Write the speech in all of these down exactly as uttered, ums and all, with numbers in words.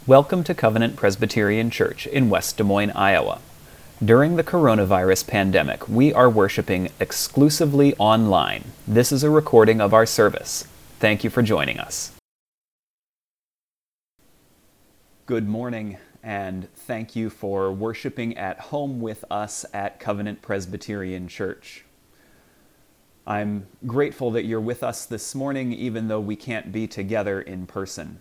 Welcome to Covenant Presbyterian Church in West Des Moines, Iowa. During the coronavirus pandemic, we are worshiping exclusively online. This is a recording of our service. Thank you for joining us. Good morning, and thank you for worshiping at home with us at Covenant Presbyterian Church. I'm grateful that you're with us this morning, even though we can't be together in person.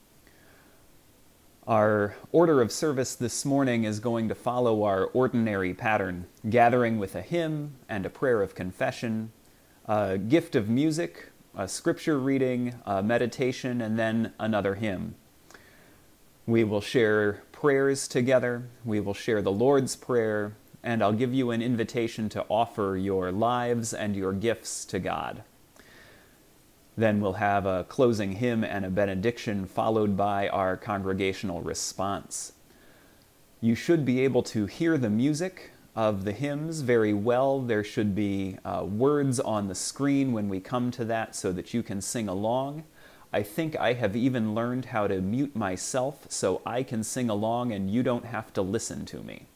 Our order of service this morning is going to follow our ordinary pattern, gathering with a hymn and a prayer of confession, a gift of music, a scripture reading, a meditation, and then another hymn. We will share prayers together, we will share the Lord's Prayer, and I'll give you an invitation to offer your lives and your gifts to God. Then we'll have a closing hymn and a benediction followed by our congregational response. You should be able to hear the music of the hymns very well. There should be uh, words on the screen when we come to that so that you can sing along. I think I have even learned how to mute myself so I can sing along and you don't have to listen to me.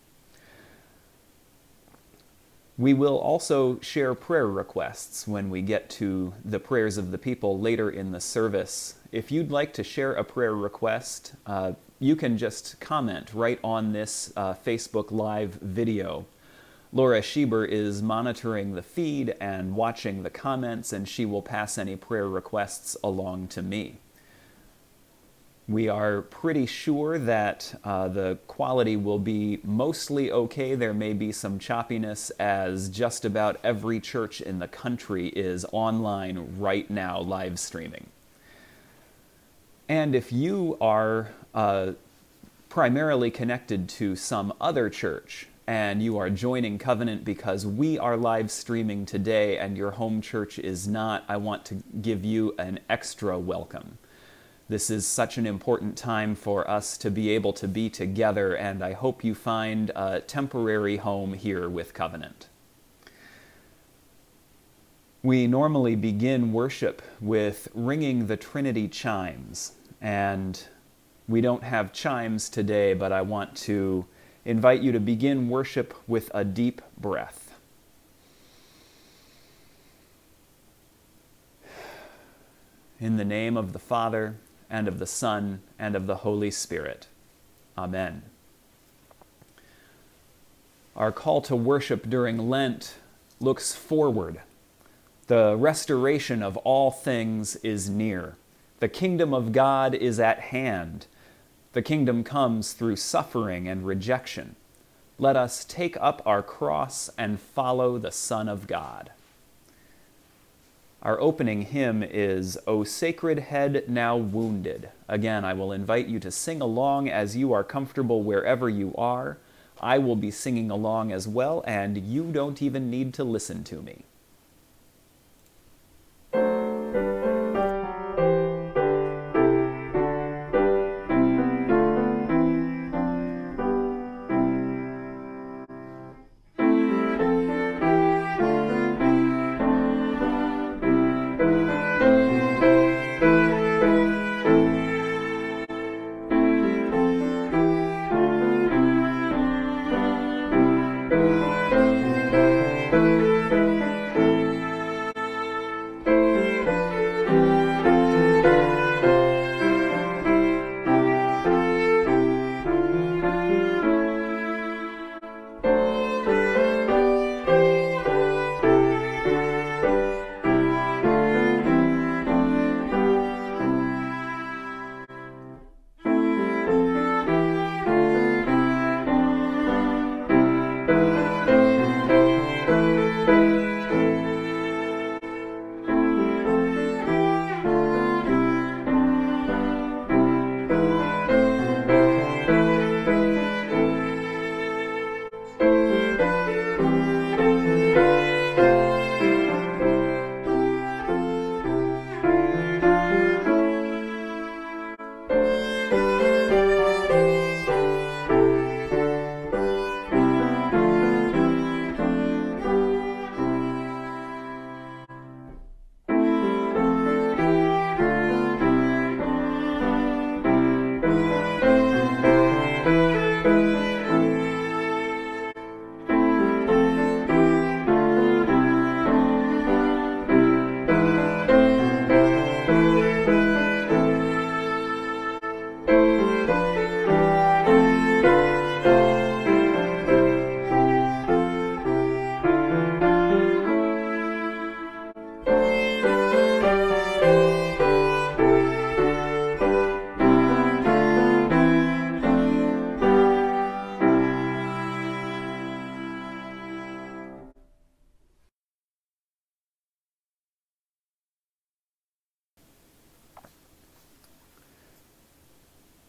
We will also share prayer requests when we get to the prayers of the people later in the service. If you'd like to share a prayer request, uh, you can just comment right on this uh, Facebook Live video. Laura Schieber is monitoring the feed and watching the comments, and she will pass any prayer requests along to me. We are pretty sure that uh, the quality will be mostly okay. There may be some choppiness as just about every church in the country is online right now live streaming. And if you are uh, primarily connected to some other church and you are joining Covenant because we are live streaming today and your home church is not, I want to give you an extra welcome. This is such an important time for us to be able to be together, and I hope you find a temporary home here with Covenant. We normally begin worship with ringing the Trinity chimes, and we don't have chimes today, but I want to invite you to begin worship with a deep breath. In the name of the Father, and of the Son, and of the Holy Spirit. Amen. Our call to worship during Lent looks forward. The restoration of all things is near. The kingdom of God is at hand. The kingdom comes through suffering and rejection. Let us take up our cross and follow the Son of God. Our opening hymn is, O Sacred Head Now Wounded. Again, I will invite you to sing along as you are comfortable wherever you are. I will be singing along as well, and you don't even need to listen to me.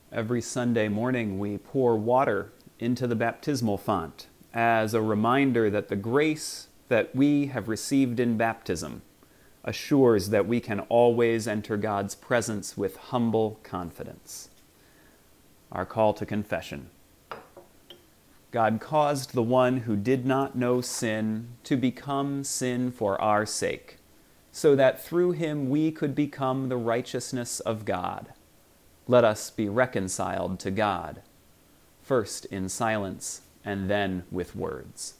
Every Sunday morning we pour water into the baptismal font as a reminder that the grace that we have received in baptism assures that we can always enter God's presence with humble confidence. Our call to confession. God caused the one who did not know sin to become sin for our sake, so that through him we could become the righteousness of God. Let us be reconciled to God, first in silence and then with words.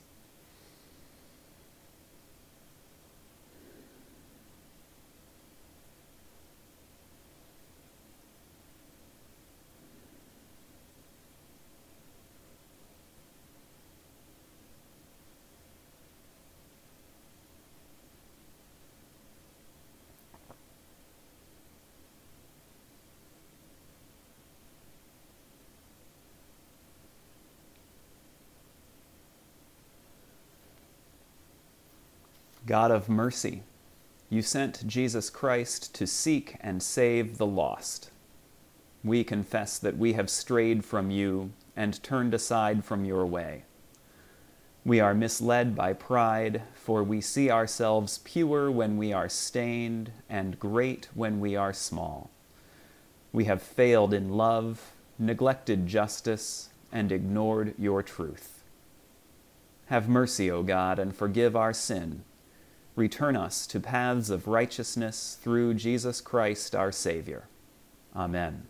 God of mercy, you sent Jesus Christ to seek and save the lost. We confess that we have strayed from you and turned aside from your way. We are misled by pride, for we see ourselves pure when we are stained and great when we are small. We have failed in love, neglected justice, and ignored your truth. Have mercy, O God, and forgive our sin. Return us to paths of righteousness through Jesus Christ our Savior. Amen.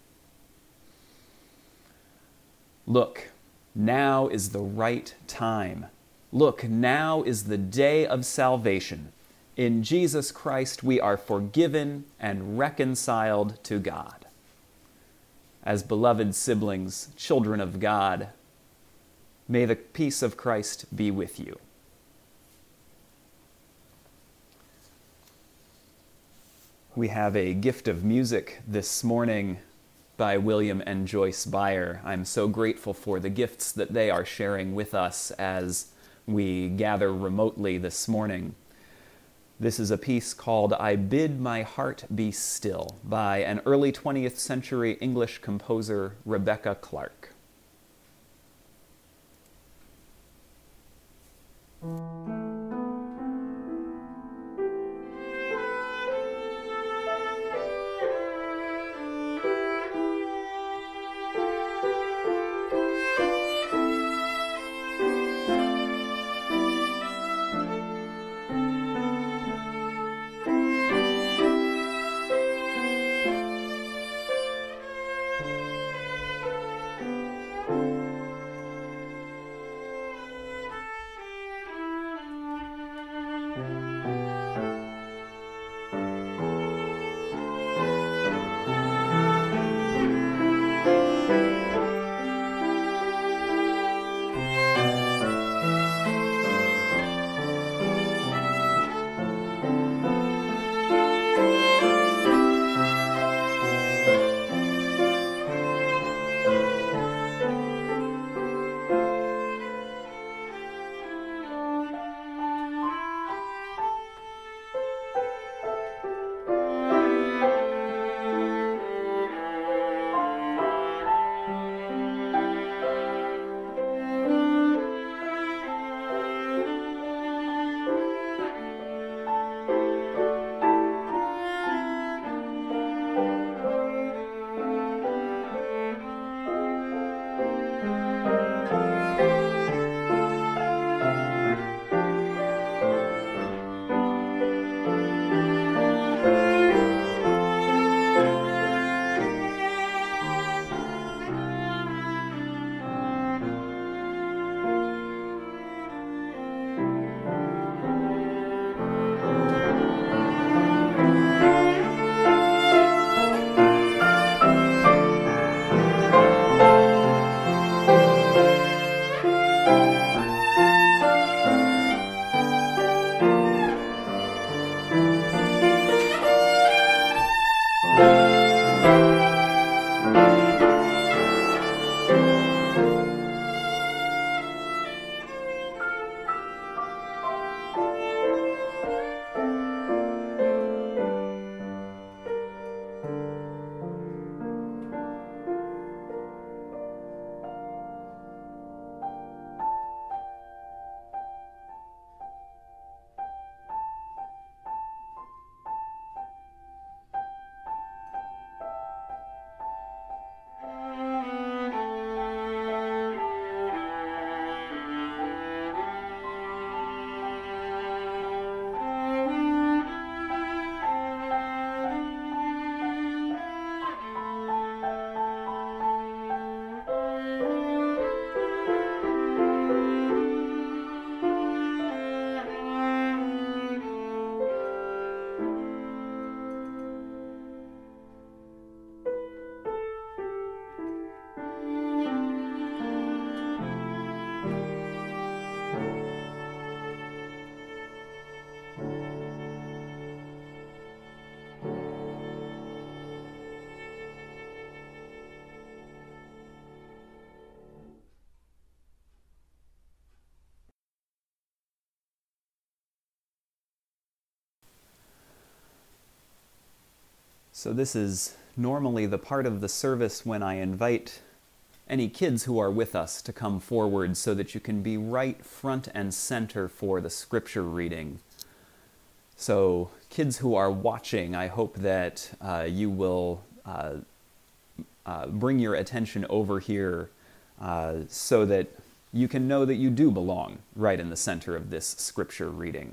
Look, now is the right time. Look, now is the day of salvation. In Jesus Christ we are forgiven and reconciled to God. As beloved siblings, children of God, may the peace of Christ be with you. We have a gift of music this morning by William and Joyce Byer. I'm so grateful for the gifts that they are sharing with us as we gather remotely this morning. This is a piece called I Bid My Heart Be Still by an early twentieth century English composer, Rebecca Clark. So this is normally the part of the service when I invite any kids who are with us to come forward so that you can be right front and center for the scripture reading. So kids who are watching, I hope that uh, you will uh, uh, bring your attention over here uh, so that you can know that you do belong right in the center of this scripture reading.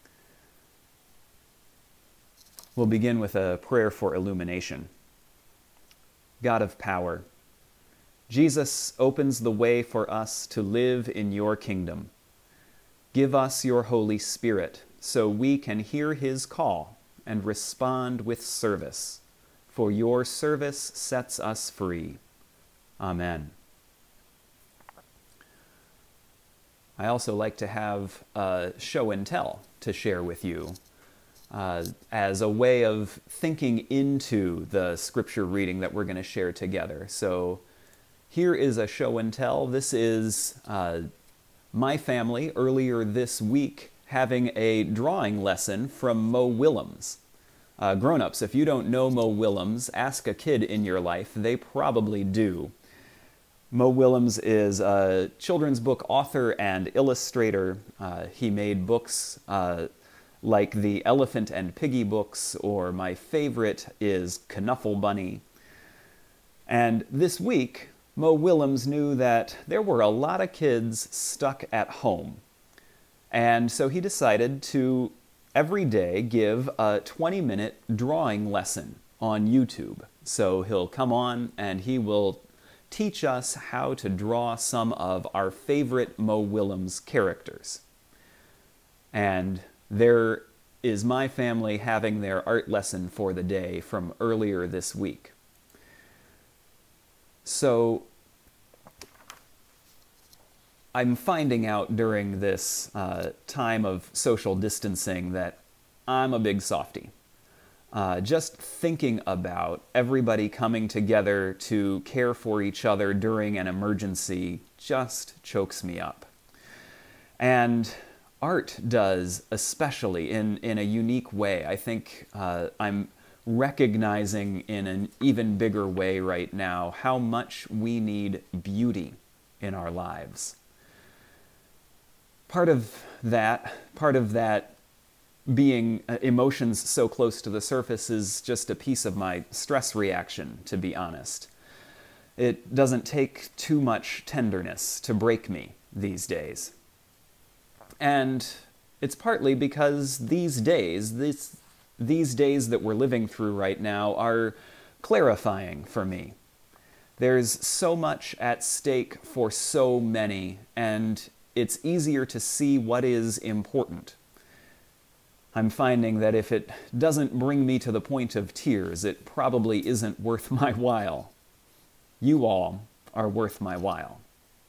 We'll begin with a prayer for illumination. God of power, Jesus opens the way for us to live in your kingdom. Give us your Holy Spirit so we can hear his call and respond with service, for your service sets us free. Amen. I also like to have a show and tell to share with you uh, as a way of thinking into the scripture reading that we're going to share together. So here is a show and tell. This is uh, my family earlier this week having a drawing lesson from Mo Willems. Uh, grown-ups, if you don't know Mo Willems, ask a kid in your life. They probably do. Mo Willems is a children's book author and illustrator. Uh, he made books uh, like the Elephant and Piggy books, or my favorite is Knuffle Bunny. And this week, Mo Willems knew that there were a lot of kids stuck at home. And so he decided to every day give a twenty-minute drawing lesson on YouTube. So he'll come on and he will teach us how to draw some of our favorite Mo Willems characters. And there is my family having their art lesson for the day from earlier this week. So I'm finding out during this uh, time of social distancing that I'm a big softie. Uh, just thinking about everybody coming together to care for each other during an emergency just chokes me up. And art does, especially in, in a unique way. I think uh, I'm recognizing in an even bigger way right now how much we need beauty in our lives. Part of that, part of that being uh, emotions so close to the surface is just a piece of my stress reaction, to be honest. It doesn't take too much tenderness to break me these days. And it's partly because these days, this, these days that we're living through right now are clarifying for me. There's so much at stake for so many, and it's easier to see what is important. I'm finding that if it doesn't bring me to the point of tears, it probably isn't worth my while. You all are worth my while.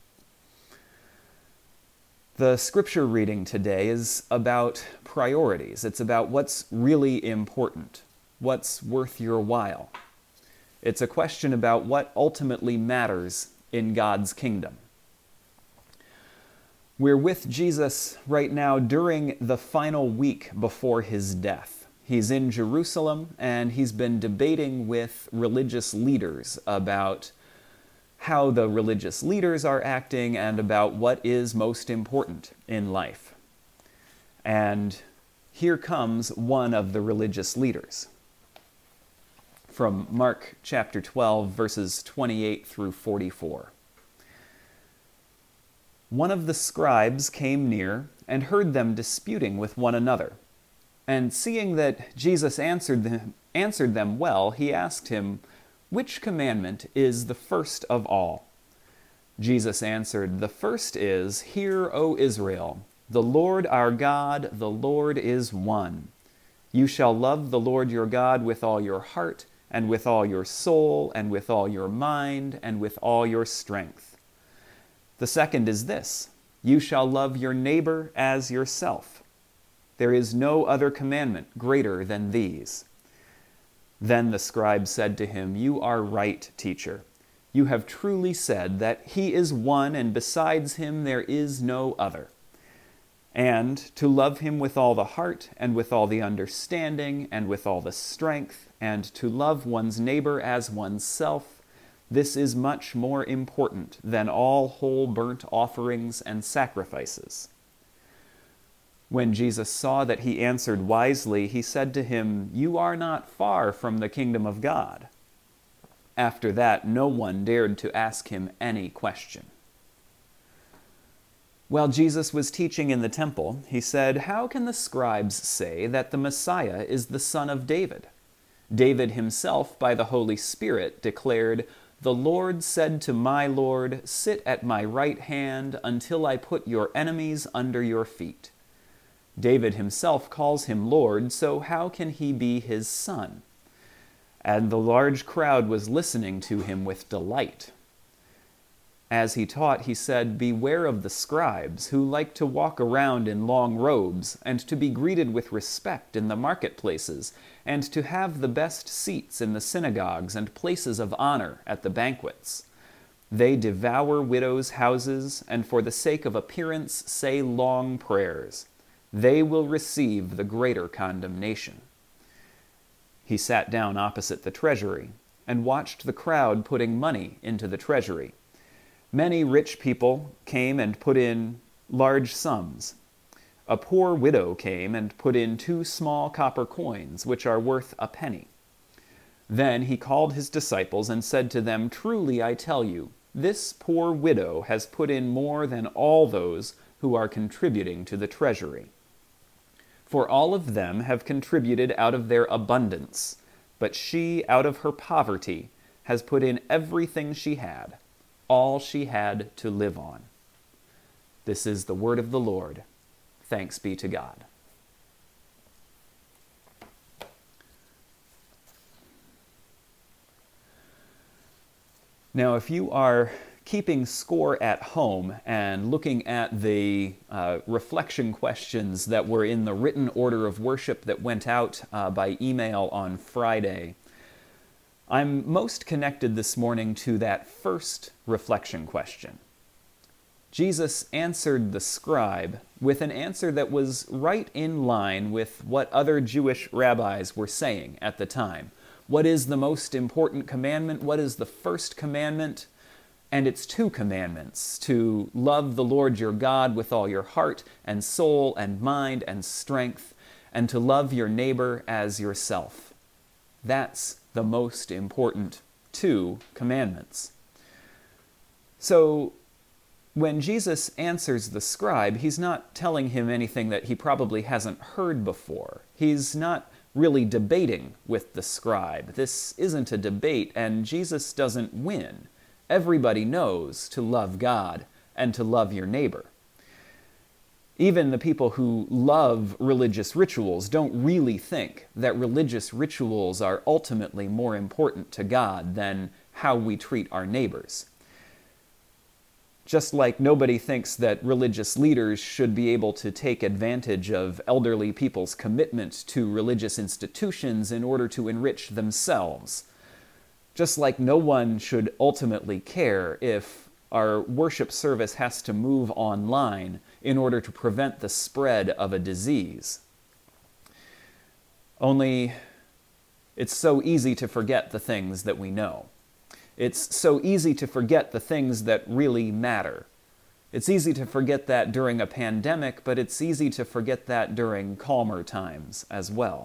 The scripture reading today is about priorities. It's about what's really important, what's worth your while. It's a question about what ultimately matters in God's kingdom. We're with Jesus right now during the final week before his death. He's in Jerusalem, and he's been debating with religious leaders about how the religious leaders are acting and about what is most important in life. And here comes one of the religious leaders. From Mark chapter twelve, verses twenty-eight through forty-four. One of the scribes came near and heard them disputing with one another. And seeing that Jesus answered them, answered them well, he asked him, "Which commandment is the first of all?" Jesus answered, "The first is, Hear, O Israel, the Lord our God, the Lord is one. You shall love the Lord your God with all your heart, and with all your soul, and with all your mind, and with all your strength. The second is this, you shall love your neighbor as yourself. There is no other commandment greater than these." Then the scribe said to him, "You are right, teacher. You have truly said that he is one, and besides him there is no other." and to love him with all the heart and with all the understanding and with all the strength, and to love one's neighbor as oneself, this is much more important than all whole burnt offerings and sacrifices. When Jesus saw that he answered wisely, he said to him, "You are not far from the kingdom of God." After that, no one dared to ask him any question. While Jesus was teaching in the temple, he said, "How can the scribes say that the Messiah is the son of David? David himself, by the Holy Spirit, declared, 'The Lord said to my Lord, sit at my right hand until I put your enemies under your feet.' David himself calls him Lord, so how can he be his son?" And the large crowd was listening to him with delight. As he taught, he said, "Beware of the scribes, who like to walk around in long robes, and to be greeted with respect in the marketplaces, and to have the best seats in the synagogues and places of honor at the banquets. They devour widows' houses, and for the sake of appearance say long prayers. They will receive the greater condemnation." He sat down opposite the treasury and watched the crowd putting money into the treasury. Many rich people came and put in large sums. A poor widow came and put in two small copper coins, which are worth a penny. Then he called his disciples and said to them, "Truly I tell you, this poor widow has put in more than all those who are contributing to the treasury. For all of them have contributed out of their abundance, but she, out of her poverty, has put in everything she had, all she had to live on." This is the word of the Lord. Thanks be to God. Now, if you are keeping score at home and looking at the uh, reflection questions that were in the written order of worship that went out uh, by email on Friday, I'm most connected this morning to that first reflection question. Jesus answered the scribe with an answer that was right in line with what other Jewish rabbis were saying at the time. What is the most important commandment? What is the first commandment? And it's two commandments: to love the Lord your God with all your heart and soul and mind and strength, and to love your neighbor as yourself. That's the most important two commandments. So when Jesus answers the scribe, he's not telling him anything that he probably hasn't heard before. He's not really debating with the scribe. This isn't a debate, and Jesus doesn't win. Everybody knows to love God and to love your neighbor. Even the people who love religious rituals don't really think that religious rituals are ultimately more important to God than how we treat our neighbors. Just like nobody thinks that religious leaders should be able to take advantage of elderly people's commitment to religious institutions in order to enrich themselves. Just like no one should ultimately care if our worship service has to move online in order to prevent the spread of a disease. Only it's so easy to forget the things that we know. It's so easy to forget the things that really matter. It's easy to forget that during a pandemic, but it's easy to forget that during calmer times as well.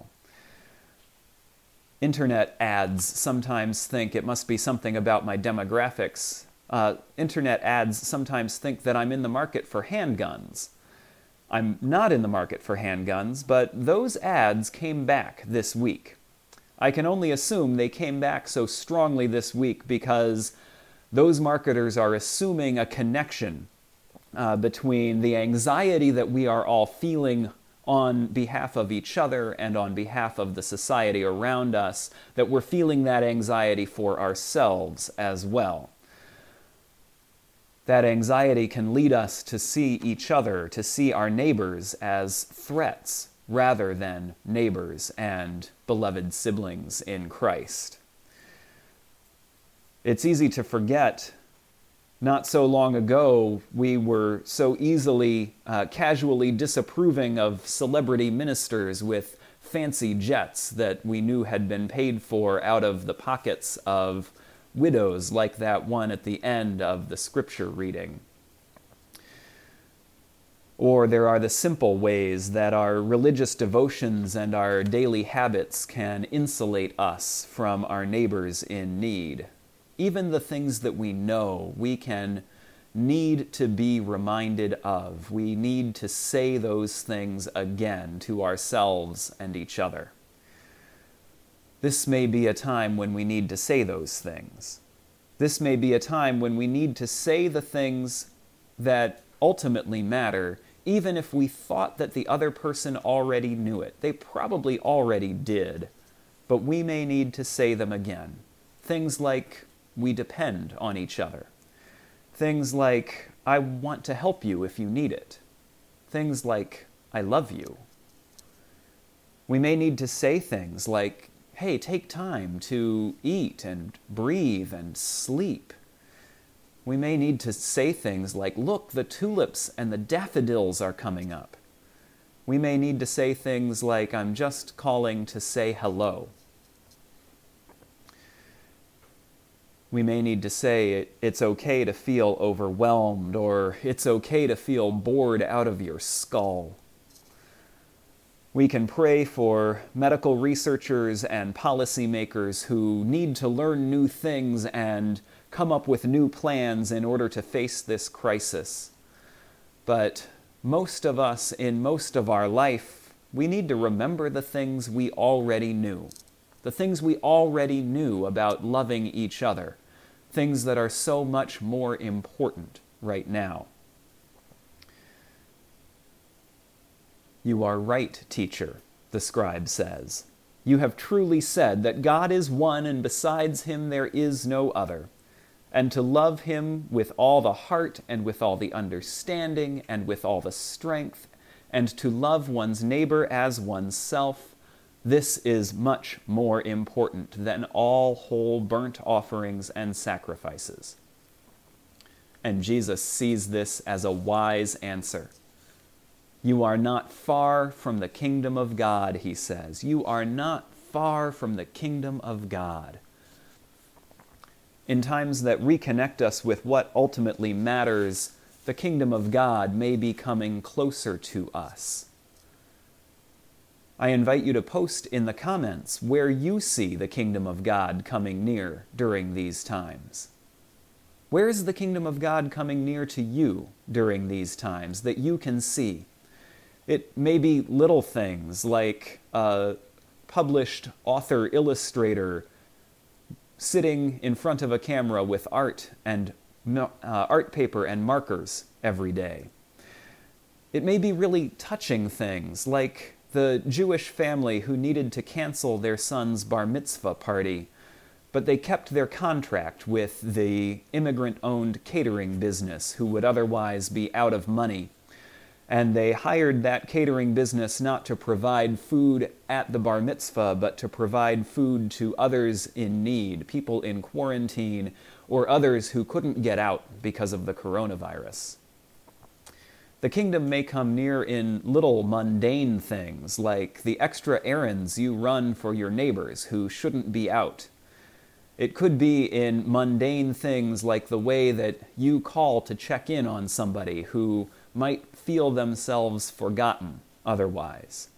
Internet ads sometimes think it must be something about my demographics. Uh, internet ads sometimes think that I'm in the market for handguns. I'm not in the market for handguns, but those ads came back this week. I can only assume they came back so strongly this week because those marketers are assuming a connection uh, between the anxiety that we are all feeling on behalf of each other and on behalf of the society around us, that we're feeling that anxiety for ourselves as well. That anxiety can lead us to see each other, to see our neighbors as threats rather than neighbors and beloved siblings in Christ. It's easy to forget Not so long ago, we were so easily, uh, casually disapproving of celebrity ministers with fancy jets that we knew had been paid for out of the pockets of widows, like that one at the end of the scripture reading. Or there are the simple ways that our religious devotions and our daily habits can insulate us from our neighbors in need. Even the things that we know, we can need to be reminded of. We need to say those things again to ourselves and each other. This may be a time when we need to say those things. This may be a time when we need to say the things that ultimately matter, even if we thought that the other person already knew it. They probably already did, but we may need to say them again. Things like, we depend on each other. Things like, I want to help you if you need it. Things like, I love you. We may need to say things like, hey, take time to eat and breathe and sleep. We may need to say things like, look, the tulips and the daffodils are coming up. We may need to say things like, I'm just calling to say hello. We may need to say, it's okay to feel overwhelmed, or it's okay to feel bored out of your skull. We can pray for medical researchers and policymakers who need to learn new things and come up with new plans in order to face this crisis. But most of us, in most of our life, we need to remember the things we already knew. The things we already knew about loving each other, things that are so much more important right now. You are right, teacher, the scribe says. You have truly said that God is one and besides him there is no other, and to love him with all the heart and with all the understanding and with all the strength, and to love one's neighbor as oneself, this is much more important than all whole burnt offerings and sacrifices. And Jesus sees this as a wise answer. You are not far from the kingdom of God, he says. You are not far from the kingdom of God. In times that reconnect us with what ultimately matters, the kingdom of God may be coming closer to us. I invite you to post in the comments where you see the kingdom of God coming near during these times. Where is the kingdom of God coming near to you during these times that you can see? It may be little things like a published author-illustrator sitting in front of a camera with art and uh, art paper and markers every day. It may be really touching things like the Jewish family who needed to cancel their son's bar mitzvah party, but they kept their contract with the immigrant-owned catering business who would otherwise be out of money. And they hired that catering business not to provide food at the bar mitzvah, but to provide food to others in need, people in quarantine, or others who couldn't get out because of the coronavirus. The kingdom may come near in little mundane things, like the extra errands you run for your neighbors who shouldn't be out. It could be in mundane things like the way that you call to check in on somebody who might feel themselves forgotten otherwise.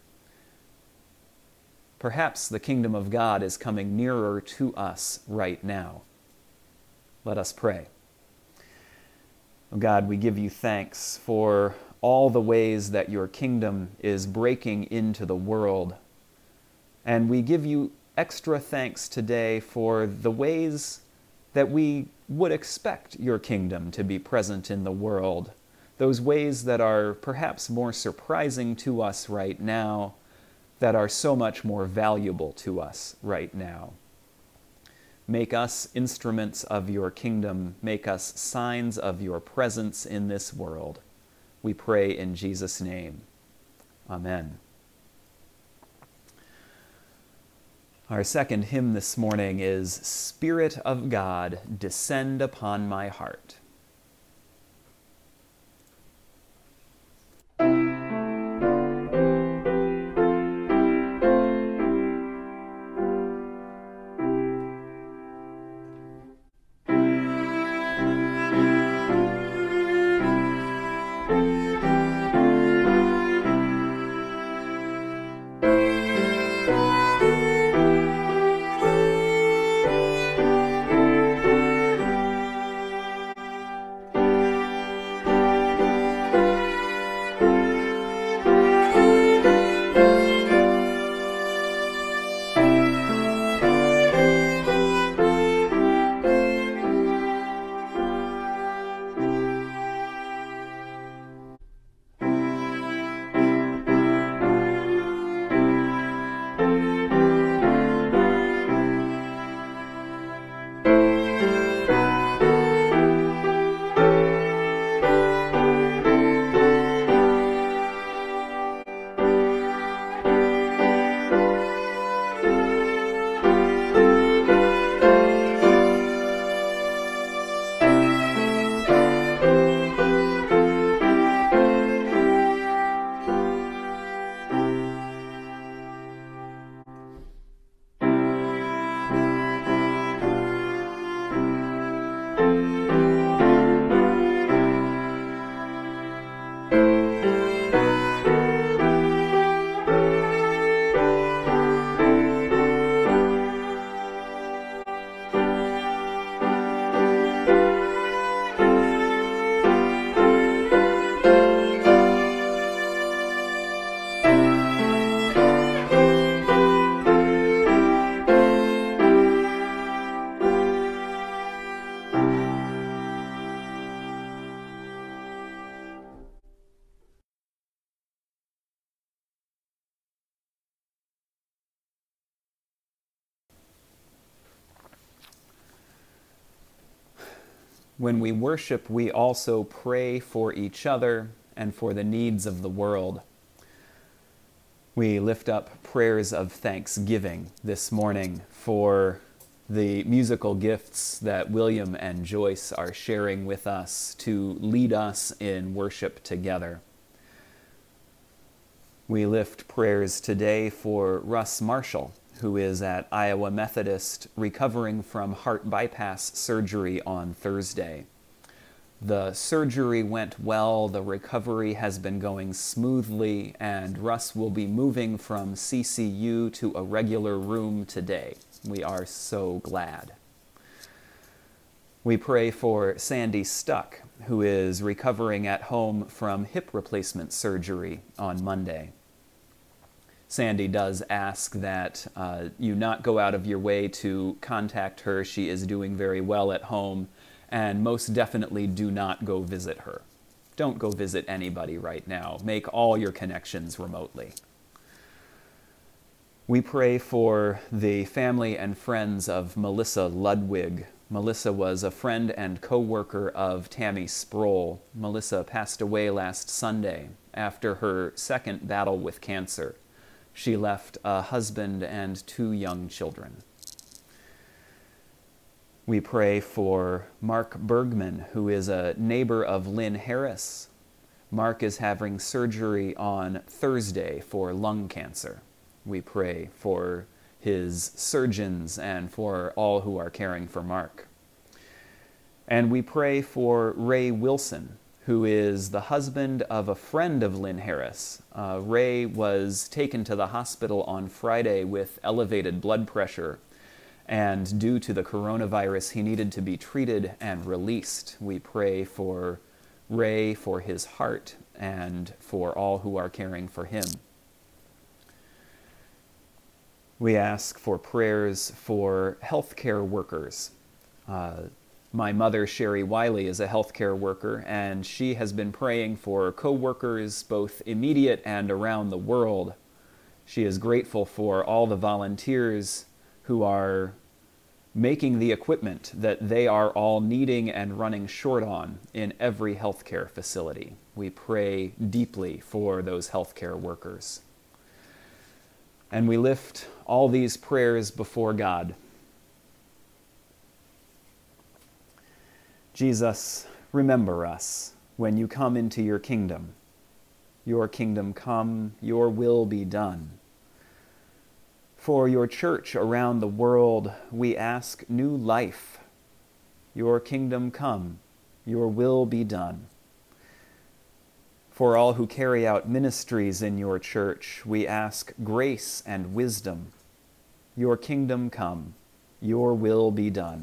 Perhaps the kingdom of God is coming nearer to us right now. Let us pray. Oh God, we give you thanks for all the ways that your kingdom is breaking into the world. And we give you extra thanks today for the ways that we would expect your kingdom to be present in the world. Those ways that are perhaps more surprising to us right now, that are so much more valuable to us right now. Make us instruments of your kingdom. Make us signs of your presence in this world. We pray in Jesus' name. Amen. Our second hymn this morning is Spirit of God, Descend Upon My Heart. When we worship, we also pray for each other and for the needs of the world. We lift up prayers of thanksgiving this morning for the musical gifts that William and Joyce are sharing with us to lead us in worship together. We lift prayers today for Russ Marshall, who is at Iowa Methodist recovering from heart bypass surgery on Thursday. The surgery went well, the recovery has been going smoothly, and Russ will be moving from C C U to a regular room today. We are so glad. We pray for Sandy Stuck, who is recovering at home from hip replacement surgery on Monday. Sandy does ask that uh, you not go out of your way to contact her. She is doing very well at home, and most definitely do not go visit her. Don't go visit anybody right now. Make all your connections remotely. We pray for the family and friends of Melissa Ludwig. Melissa was a friend and co-worker of Tammy Sproul. Melissa passed away last Sunday after her second battle with cancer. She left a husband and two young children. We pray for Mark Bergman, who is a neighbor of Lynn Harris. Mark is having surgery on Thursday for lung cancer. We pray for his surgeons and for all who are caring for Mark. And we pray for Ray Wilson, who is the husband of a friend of Lynn Harris. Uh, Ray was taken to the hospital on Friday with elevated blood pressure, and due to the coronavirus, he needed to be treated and released. We pray for Ray, for his heart, and for all who are caring for him. We ask for prayers for healthcare workers. Uh, my mother, Sherry Wiley, is a healthcare worker, and she has been praying for co-workers both immediate and around the world. She is grateful for all the volunteers who are making the equipment that they are all needing and running short on in every healthcare facility. We pray deeply for those healthcare workers. And we lift all these prayers before God. Jesus, remember us when you come into your kingdom. Your kingdom come, your will be done. For your church around the world, we ask new life. Your kingdom come, your will be done. For all who carry out ministries in your church, we ask grace and wisdom. Your kingdom come, your will be done.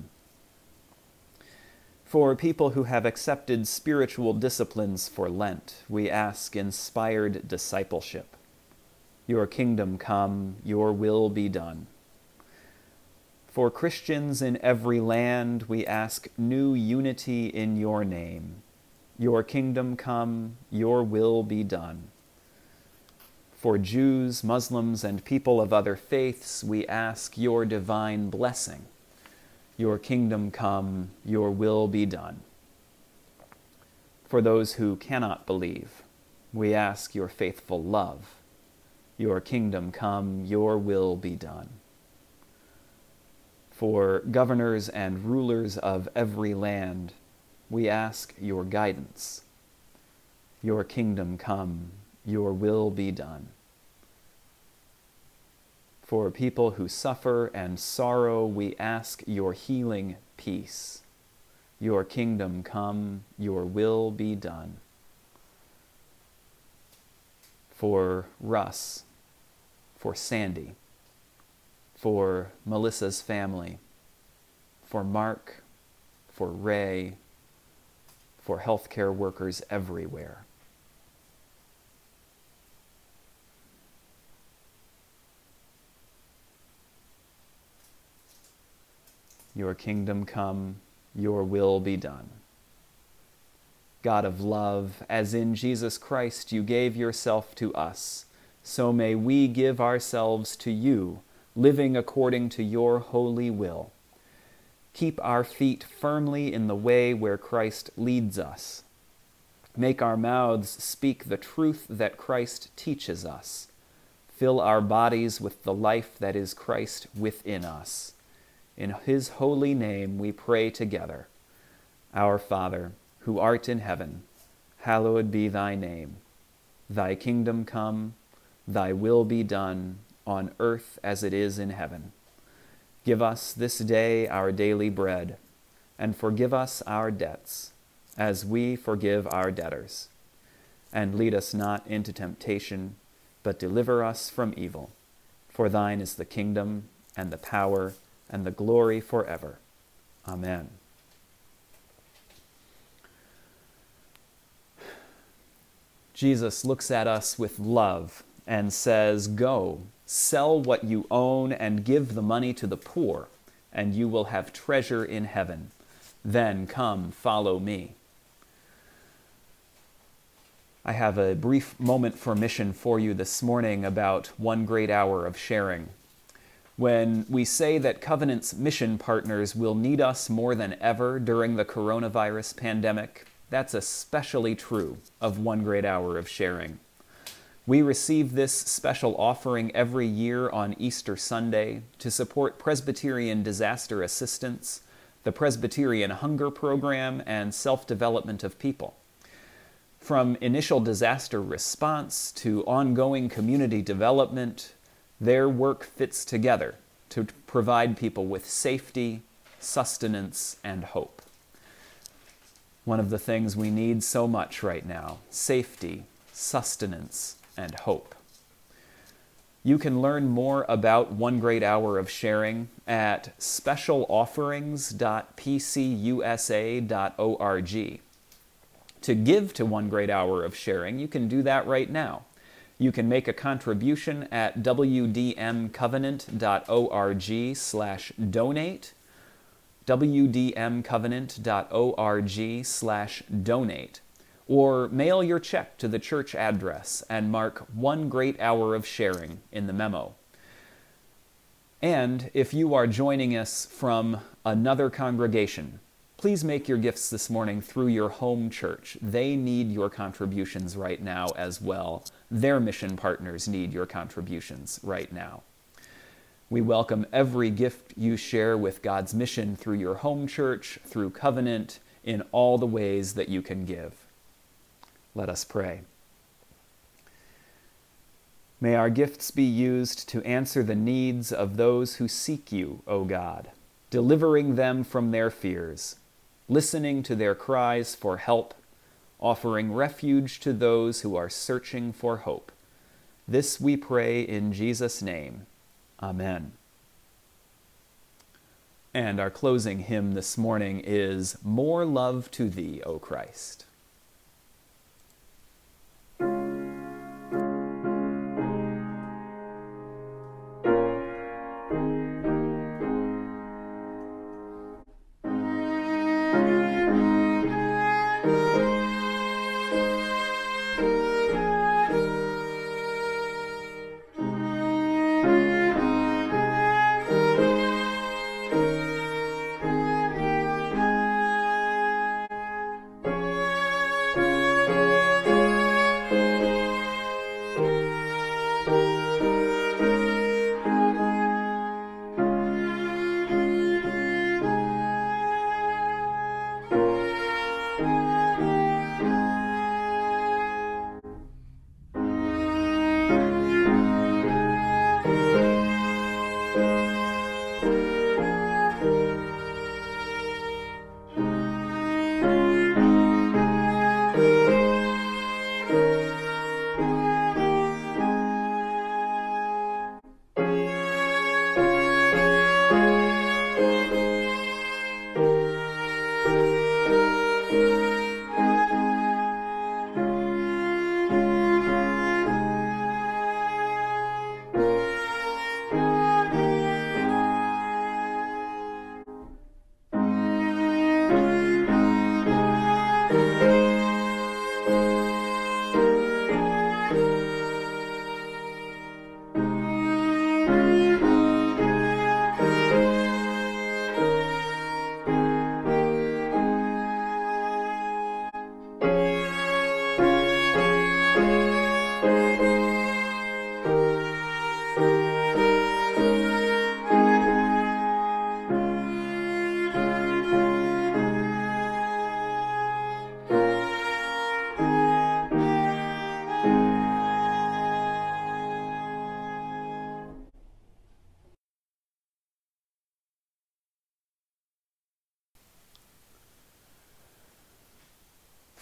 For people who have accepted spiritual disciplines for Lent, we ask inspired discipleship. Your kingdom come, your will be done. For Christians in every land, we ask new unity in your name. Your kingdom come, your will be done. For Jews, Muslims, and people of other faiths, we ask your divine blessing. Your kingdom come, your will be done. For those who cannot believe, we ask your faithful love. Your kingdom come, your will be done. For governors and rulers of every land, we ask your guidance. Your kingdom come, your will be done. For people who suffer and sorrow, we ask your healing peace. Your kingdom come, your will be done. For Russ, for Sandy, for Melissa's family, for Mark, for Ray, for healthcare workers everywhere. Your kingdom come, your will be done. God of love, as in Jesus Christ you gave yourself to us, so may we give ourselves to you, living according to your holy will. Keep our feet firmly in the way where Christ leads us. Make our mouths speak the truth that Christ teaches us. Fill our bodies with the life that is Christ within us. In his holy name we pray together. Our Father, who art in heaven, hallowed be thy name. Thy kingdom come, thy will be done, on earth as it is in heaven. Give us this day our daily bread, and forgive us our debts, as we forgive our debtors. And lead us not into temptation, but deliver us from evil. For thine is the kingdom, and the power, and the glory forever. Amen. Jesus looks at us with love and says, "Go, sell what you own and give the money to the poor, and you will have treasure in heaven. Then come, follow me." I have a brief moment for mission for you this morning about one great hour of sharing. When we say that Covenant's mission partners will need us more than ever during the coronavirus pandemic, that's especially true of one great hour of sharing. We receive this special offering every year on Easter Sunday to support Presbyterian disaster assistance, the Presbyterian Hunger Program, and self-development of people. From initial disaster response to ongoing community development, their work fits together to provide people with safety, sustenance, and hope. One of the things we need so much right now: safety, sustenance, and hope. You can learn more about One Great Hour of Sharing at special offerings dot p c u s a dot org. To give to One Great Hour of Sharing, you can do that right now. You can make a contribution at w d m covenant dot org slash donate, w d m covenant dot org slash donate, or mail your check to the church address and mark One Great Hour of Sharing in the memo. And if you are joining us from another congregation, please make your gifts this morning through your home church. They need your contributions right now as well. Their mission partners need your contributions right now. We welcome every gift you share with God's mission through your home church, through Covenant, in all the ways that you can give. Let us pray. May our gifts be used to answer the needs of those who seek you, O God, delivering them from their fears, listening to their cries for help, offering refuge to those who are searching for hope. This we pray in Jesus' name. Amen. And our closing hymn this morning is "More Love to Thee, O Christ."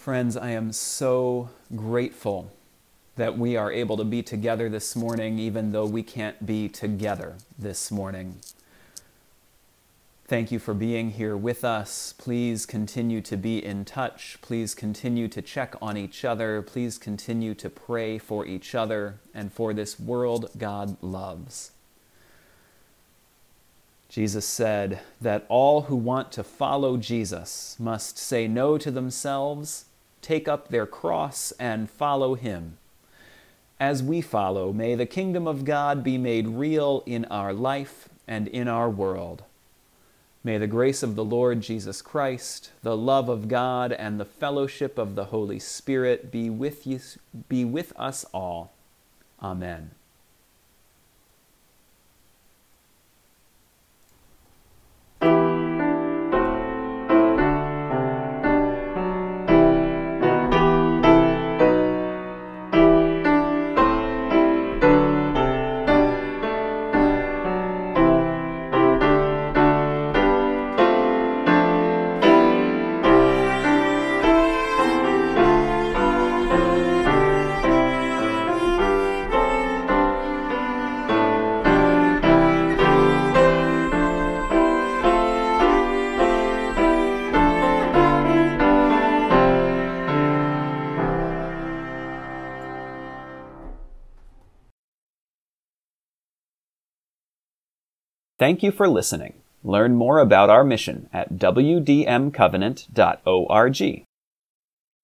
Friends, I am so grateful that we are able to be together this morning, even though we can't be together this morning. Thank you for being here with us. Please continue to be in touch. Please continue to check on each other. Please continue to pray for each other and for this world God loves. Jesus said that all who want to follow Jesus must say no to themselves, take up their cross, and follow him. As we follow, may the kingdom of God be made real in our life and in our world. May the grace of the Lord Jesus Christ, the love of God, and the fellowship of the Holy Spirit be with you, be with us all. Amen. Thank you for listening. Learn more about our mission at w d m covenant dot org.